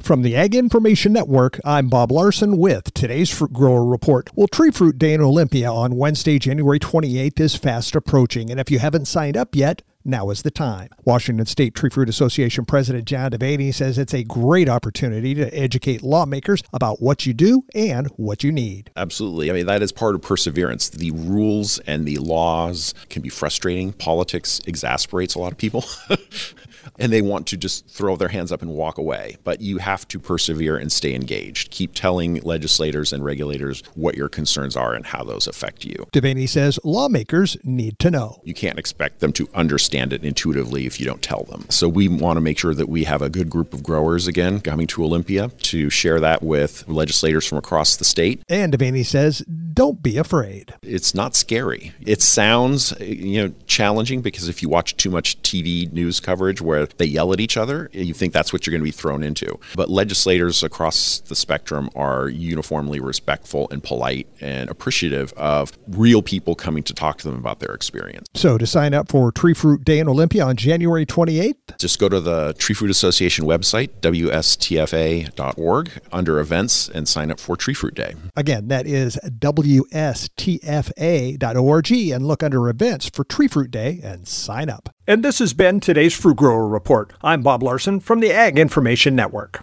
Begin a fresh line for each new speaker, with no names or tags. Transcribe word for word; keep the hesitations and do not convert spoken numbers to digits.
From the Ag Information Network, I'm Bob Larson with today's Fruit Grower Report. Well, Tree Fruit Day in Olympia on Wednesday, January twenty-eighth is fast approaching, and if you haven't signed up yet, now is the time. Washington State Tree Fruit Association President John Devaney says it's a great opportunity to educate lawmakers about what you do and what you need.
Absolutely. I mean, that is part of perseverance. The rules and the laws can be frustrating. Politics exasperates a lot of people. And they want to just throw their hands up and walk away. But you have to persevere and stay engaged. Keep telling legislators and regulators what your concerns are and how those affect you.
Devaney says lawmakers need to know.
You can't expect them to understand it intuitively if you don't tell them. So we want to make sure that we have a good group of growers again coming to Olympia to share that with legislators from across the state.
And Devaney says, don't be afraid.
It's not scary. It sounds, you know, challenging because if you watch too much T V news coverage where they yell at each other, you think that's what you're going to be thrown into. But legislators across the spectrum are uniformly respectful and polite and appreciative of real people coming to talk to them about their experience.
So to sign up for Tree Fruit Day in Olympia on January twenty-eighth,
just go to the Tree Fruit Association website, W S T F A dot org, under events, and sign up for Tree Fruit Day.
Again, that is W S T F A dot org, and look under events for Tree Fruit Day and sign up. And this has been today's Fruit Grower Report. I'm Bob Larson from the Ag Information Network.